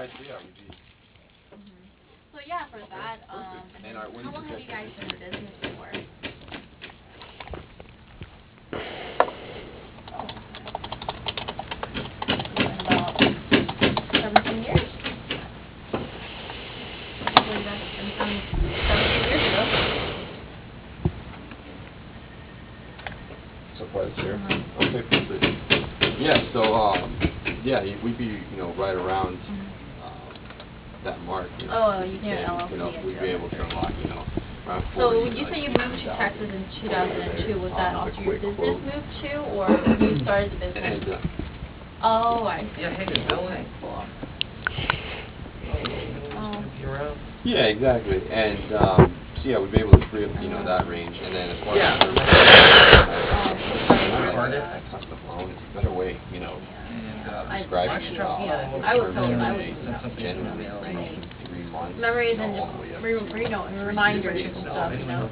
Alright, so yeah, we'd be... So yeah, for that, Perfect. And when how did long you have guys you get guys this? been in business for? About 17 years? I believe that's 17 years ago. So far this year? Okay, perfect. Yeah, so, yeah, we'd be, right around that mark, Oh, 50K, using an LLC, we'd be able to unlock, around 40, So you say you moved to Texas in 2002. Was that also your business move too, or you started the business? And, oh, I see. Yeah, hey, Bill. Okay, cool. yeah, exactly. And, so yeah, we'd be able to free up, that range. And then as far as custom loan, it's a better way, describing it. I will tell you, I was Genuinely 3 months. memories and just reminders and stuff,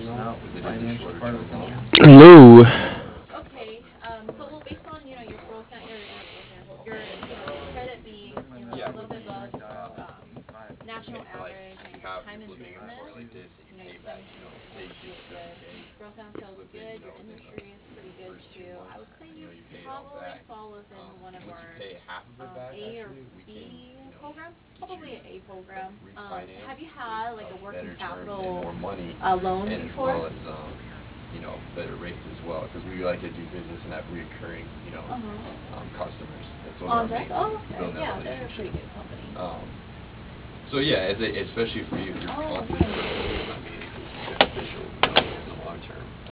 Hello. Okay, so well, based on your growth, your credit being a little bit above national average, and your time in business, your 17 years is good. Growth on sales is good. Your industry is pretty good too. I would say you probably fall within one of our A or B programs. Probably an A program. Have you had like a working capital loan before? Better rates as well, because we like to do business and have reoccurring, customers. That's one of our main building that Yeah, they're a pretty relationships. good company. So yeah, especially for you, if you're confident, I mean, it's beneficial, in the long term.